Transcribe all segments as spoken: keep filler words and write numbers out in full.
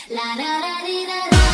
La da da dee da da.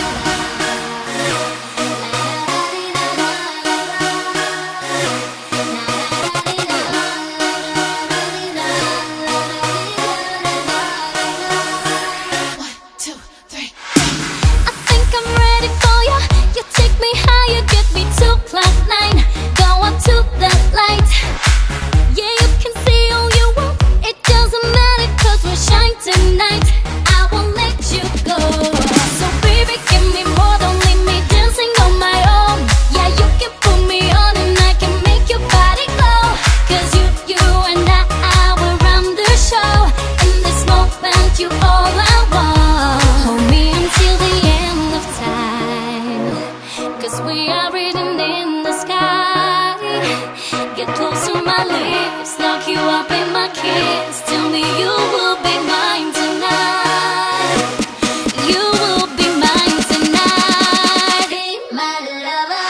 We are written in the sky. Get close to my lips, lock you up in my kiss. Tell me you will be mine tonight. You will be mine tonight. Be my lover.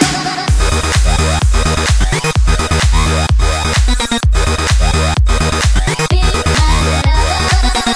Be my lover.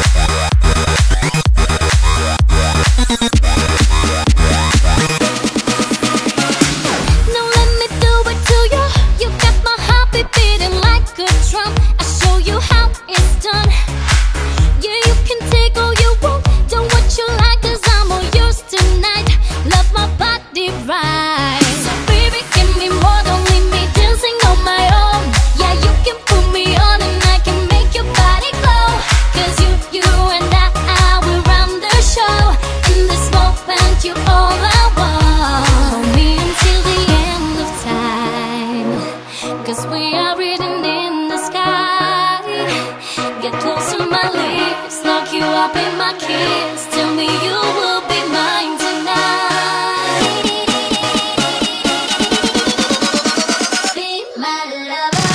Cause we are written in the sky. Get close to my lips, lock you up in my kiss. Tell me you will be mine tonight. Be my lover.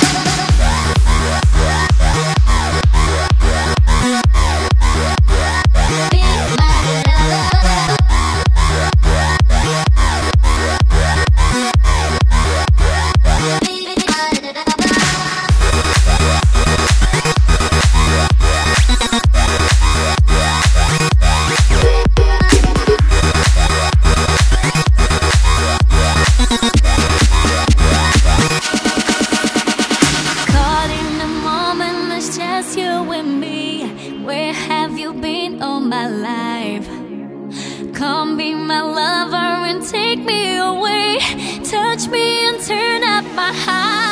Be my lover. You and me, where have you been all my life? Come be my lover and take me away. Touch me and turn up my heart.